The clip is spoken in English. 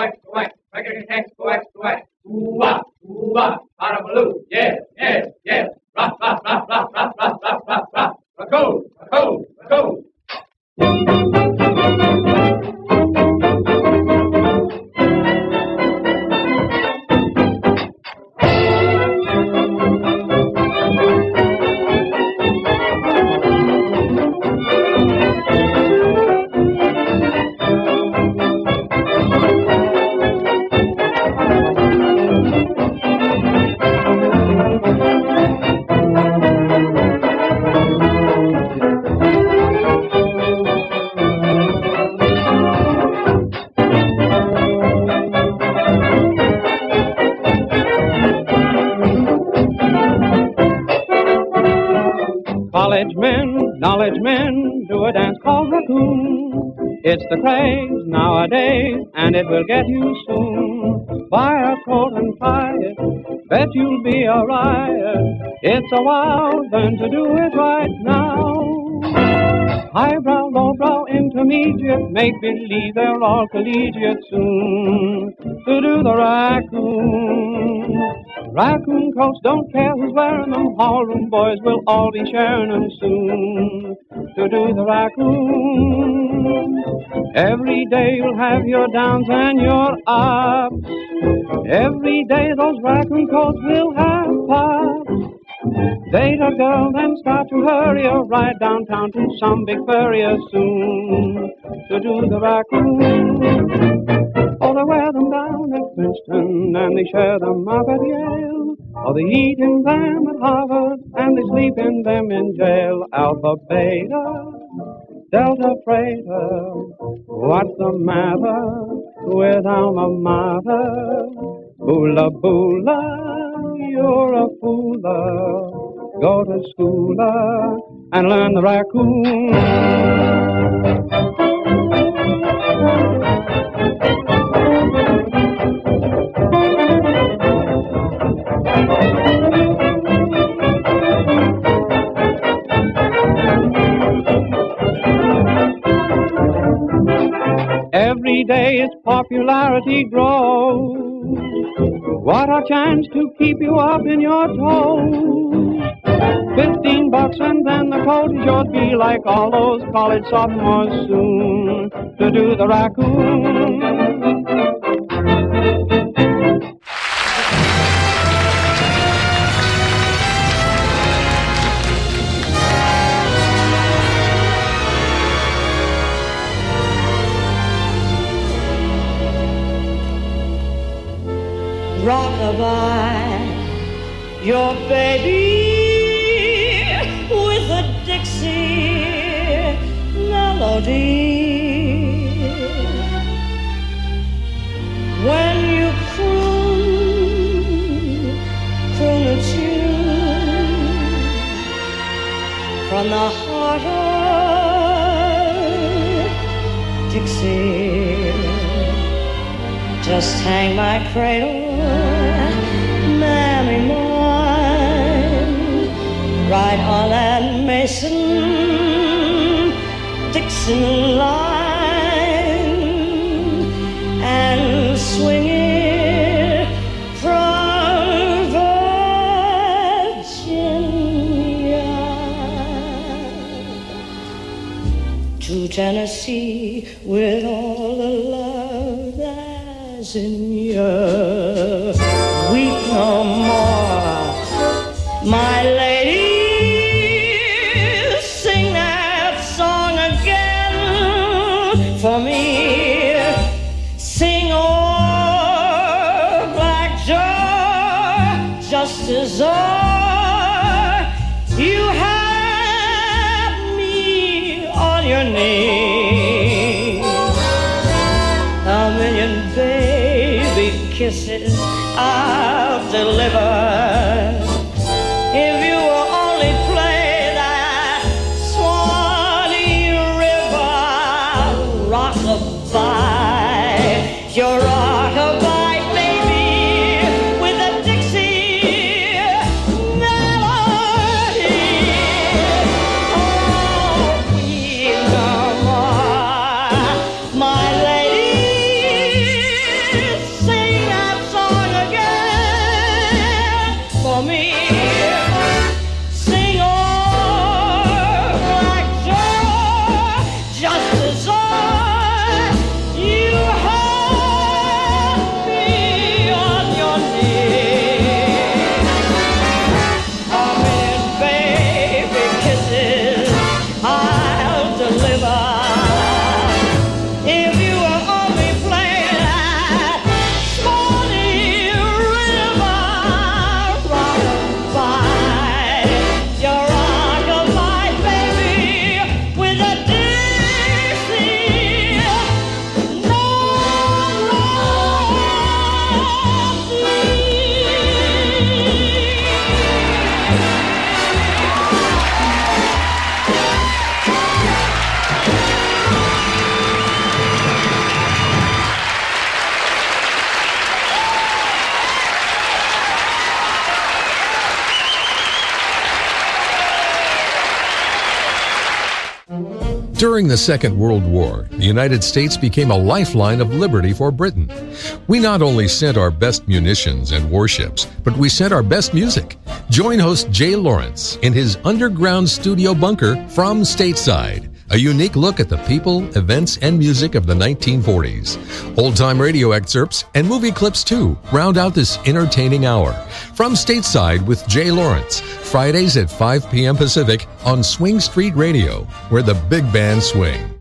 wax, go wax, wax, go wax, ooh-wah, ooh-wah, bada-baloo, yeah, yeah, yeah, rock, rock, rock, rock, rock, rock, rock, rock, rock, rock-o, rock-o, rock-o. Knowledge men, do a dance called raccoon. It's the craze nowadays, and it will get you soon. Buy a coat and tie it, bet you'll be a riot. It's a wow, then to do it right now. Highbrow, lowbrow, intermediate, make believe they're all collegiate soon. To do the raccoon. Raccoon coats, don't care who's wearing them. Hallroom boys will all be sharing them soon. To do the raccoon. Every day you'll have your downs and your ups. Every day those raccoon coats will have pops. Date a girl, then start to hurry her right downtown to some big furrier soon. To do the raccoon. Oh, they wear them down at Princeton, and they share them up at Yale. Or they eat in them at Harvard, and they sleep in them in jail. Alpha, Beta, Delta, Freighter. What's the matter with alma mater? Boola, boola, you're a fooler. Go to school and learn the raccoon. Every day its popularity grows. What a chance to keep you up in your toes. $15 and then the coat is yours. Be like all those college sophomores soon. To do the raccoon. Rockabye, your baby with a Dixie melody. When you croon a tune from the heart of Dixie, just hang my cradle, mammy mine, right on that Mason-Dixon line, and swing it from Virginia to Tennessee with all the love that's in you. Weep no more, my lady. Sing that song again for me. Sing old Black Joe just as old. You have me on your knee. A million baby kisses I'll deliver if you will only play that Swanee River rockabye. Your rockabye, baby, with a Dixie melody. Oh, weep no more, my lady. During the Second World War, the United States became a lifeline of liberty for Britain. We not only sent our best munitions and warships, but we sent our best music. Join host Jay Lawrence in his underground studio bunker from Stateside. A unique look at the people, events, and music of the 1940s. Old-time radio excerpts and movie clips, too, round out this entertaining hour. From Stateside with Jay Lawrence, Fridays at 5 p.m. Pacific on Swing Street Radio, where the big band swing.